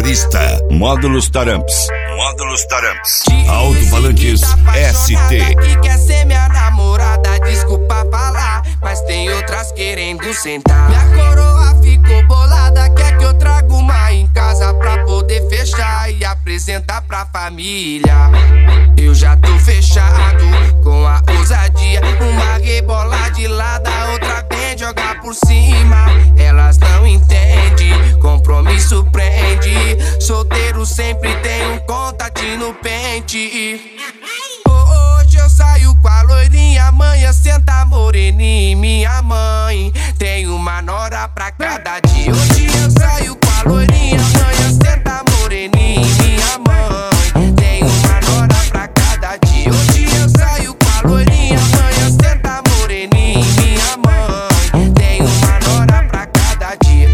Especialista. Módulos Taramps. Alto-falantes ST. Que quer ser minha namorada, desculpa falar, mas tem outras querendo sentar. Minha coroa ficou bolada, quer que eu traga uma em casa pra poder fechar e apresentar pra família. Eu já tô fechado com a ousadia, uma rebola de lado, a outra vem jogar por cima. Elas não entendem, compromisso prende. Solteiro sempre tem um contatinho no pente. Hoje eu saio com a loirinha, amanhã senta moreninha, minha mãe. Tem uma nora pra cada dia. Hoje eu saio com a loirinha, amanhã senta moreninha, minha mãe. Tem uma nora pra cada dia. Hoje eu saio com a loirinha, amanhã senta moreninha, minha mãe. Tem uma nora pra cada dia.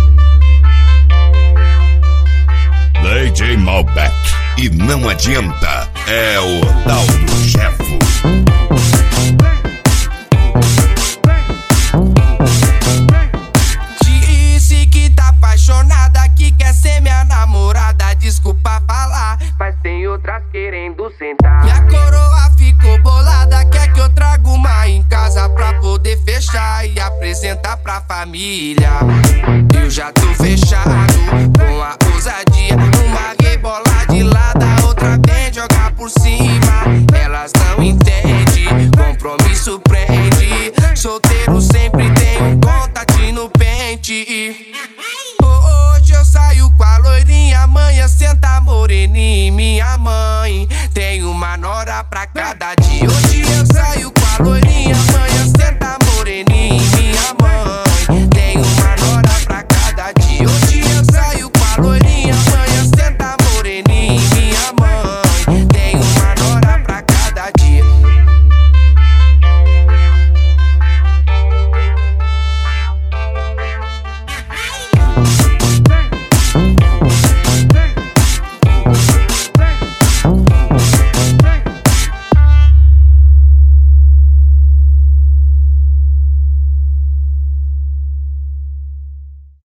DJ Malbec. E não adianta, é o tal do chefe. Disse que tá apaixonada, que quer ser minha namorada, desculpa falar, mas tem outras querendo sentar. Minha coroa ficou bolada, quer que eu traga uma em casa pra poder fechar e apresentar pra família. Eu já tô fechado com a ousadia, uma rebola de lado, a outra vem jogar por cima. Elas não entendem, compromisso prende. Solteiro sempre tem um contatinho no pente. Hoje eu saio com a loirinha, amanhã senta moreninha, minha mãe. Tem uma nora pra cada